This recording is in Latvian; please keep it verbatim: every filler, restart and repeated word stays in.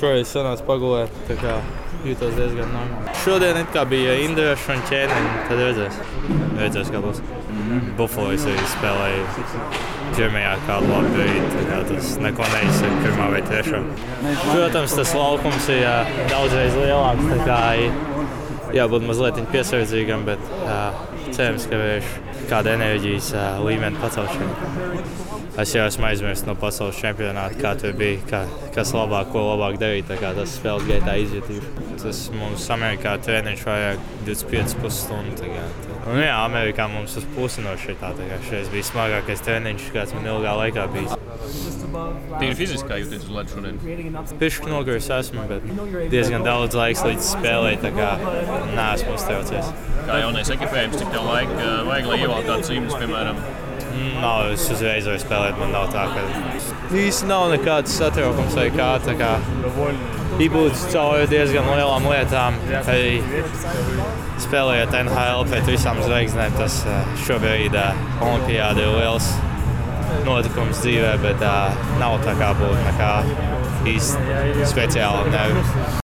šoreiz sanāca pagulēt, tā kā jūtos diezgan normāli. Šodien it kā bija Indieša un ķēniņi, tad redzēs. Redzēs, kā būs. Mm-hmm. Buffalo's arī spēlēja Džemijā kādu labu brīdi, tā kā tas neko neizsaka pirmā vai trešā. Protams, tas laukums ir jā, daudzreiz lielāks, tā kā jābūt mazliet piesardzīgam, bet jā, cerams, ka varēšu kādu enerģijas jā, līmeni pacelšanu. Es jau esmu aizmirst no pasaules čempionāta, kā tur bija, kā, kas labāk, ko labāk darīt, tā kā tas spēles gaitā izjutīšu. Tas mums Amerikā treniņš vajag divdesmit piecas pusstundu. Un jā, Amerikā mums uz pusi no šitā, tā kā šeit bija smagākais treniņš, kāds man ilgā laikā bijis. Tīri fiziski kā jūties uz ledus šodien? Pišķi noguris esmu, bet diezgan daudz laiks līdz spēlei, tā kā neesmu uztraucies. Kā jaunais ekipējums, cik tev laika vajag, lai ievalk kādus zīmes, piemēram? Nav, es uzreiz varu spēlēt, man nav tā, ka īsti nav nekāds satraukums vai kā, tā kā būt cauri diezgan lielām lietām. Arī spēlējot N H L pret visām zvaigznēm, tas šobrīd olimpiāda ir liels notikums dzīvē, bet nav tā kā būtu nekā īsti speciāla.